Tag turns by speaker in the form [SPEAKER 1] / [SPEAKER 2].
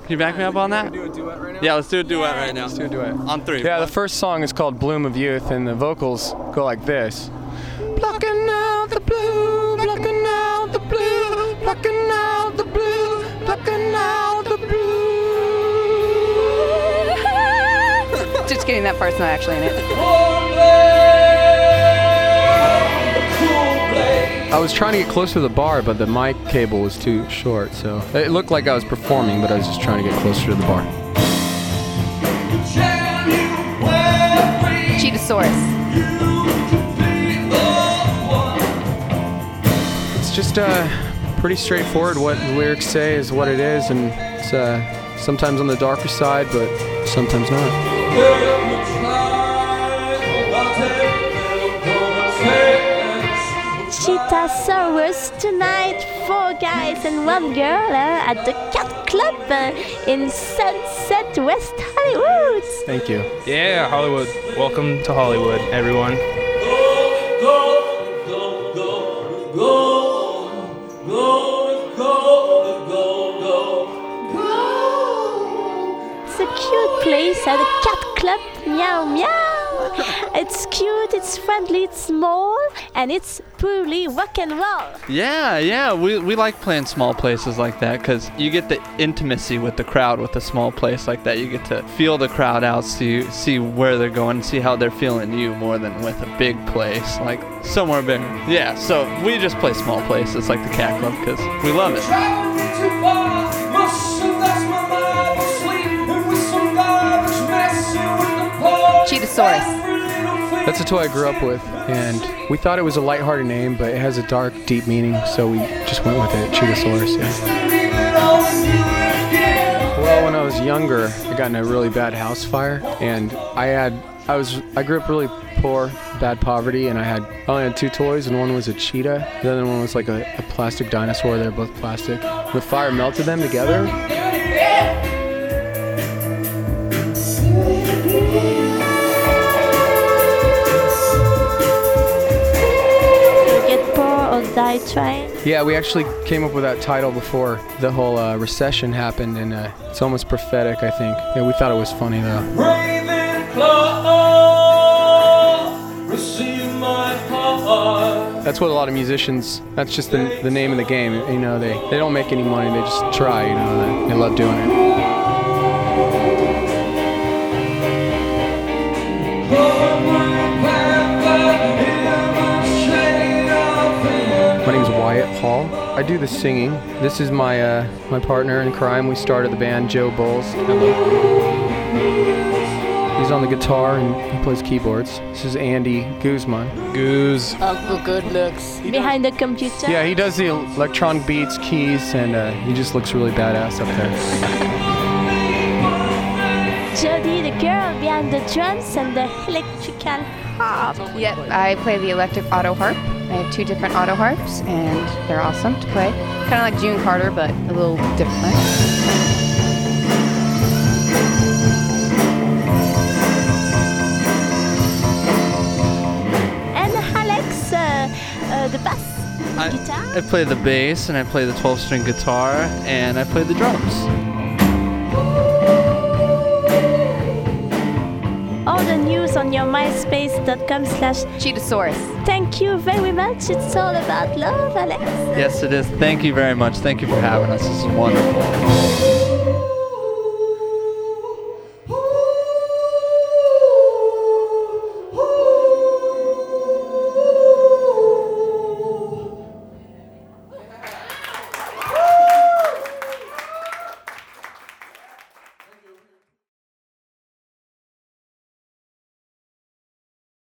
[SPEAKER 1] Can you back me up on that?
[SPEAKER 2] Do a duet right now?
[SPEAKER 1] Yeah, let's do a duet right now.
[SPEAKER 2] Let's do a duet.
[SPEAKER 1] On 3.
[SPEAKER 2] Yeah, the first song is called Bloom of Youth, and the vocals go like this. Plucking out the blue, plucking out the blue, plucking out the blue, plucking out the blue.
[SPEAKER 3] Just kidding, that part's not actually in it.
[SPEAKER 2] I was trying to get closer to the bar, but the mic cable was too short, so it looked like I was performing, but I was just trying to get closer to the bar.
[SPEAKER 3] Cheetosaurus.
[SPEAKER 2] It's just pretty straightforward. What the lyrics say is what it is, and it's sometimes on the darker side, but sometimes not.
[SPEAKER 4] Cheetosaurus tonight, 4 guys and 1 girl at the Cat Club in Sunset, West Hollywood.
[SPEAKER 2] Thank you.
[SPEAKER 5] Yeah, Hollywood. Welcome to Hollywood, everyone.
[SPEAKER 4] It's a cute place at the Cat Club. Meow meow. It's cute, it's friendly, it's small, and it's purely rock and roll.
[SPEAKER 1] Yeah, we like playing small places like that because you get the intimacy with the crowd with a small place like that. You get to feel the crowd out, see where they're going, see how they're feeling you more than with a big place, like somewhere bigger. Yeah, so we just play small places like the Cat Club because we love it.
[SPEAKER 3] Cheetosaurus.
[SPEAKER 2] That's a toy I grew up with, and we thought it was a lighthearted name, but it has a dark, deep meaning, so we just went with it, Cheetosaurus, yeah. Well, when I was younger, I got in a really bad house fire, and I grew up really poor, bad poverty, and I only had 2 toys, and one was a cheetah, the other one was like a plastic dinosaur. They're both plastic. The fire melted them together.
[SPEAKER 4] Die trying.
[SPEAKER 2] Yeah, we actually came up with that title before the whole recession happened, and it's almost prophetic, I think. Yeah, we thought it was funny, though. That's what a lot of musicians, that's just the name of the game. You know, they don't make any money, they just try, you know, they love doing it. My name's Wyatt Hall. I do the singing. This is my my partner in crime. We started the band, Joe Bowles. He's on the guitar and he plays keyboards. This is Andy Guzman. Goose.
[SPEAKER 4] Uncle Good Looks. Behind the computer.
[SPEAKER 2] Yeah, he does the electronic beats, keys, and he just looks really badass up there.
[SPEAKER 4] Jody, the girl behind the drums and the electrical harp.
[SPEAKER 3] Yep, I play the electric auto harp. I have 2 different auto harps, and they're awesome to play. Kind of like June Carter, but a little different.
[SPEAKER 4] And Alex, the bass, guitar.
[SPEAKER 1] I play the bass, and I play the 12-string guitar, and I play the drums.
[SPEAKER 4] All the news on your myspace.com/Cheetosaurus. Thank you very much. It's all about love, Alex.
[SPEAKER 1] Yes, it is. Thank you very much. Thank you for having us. This is wonderful.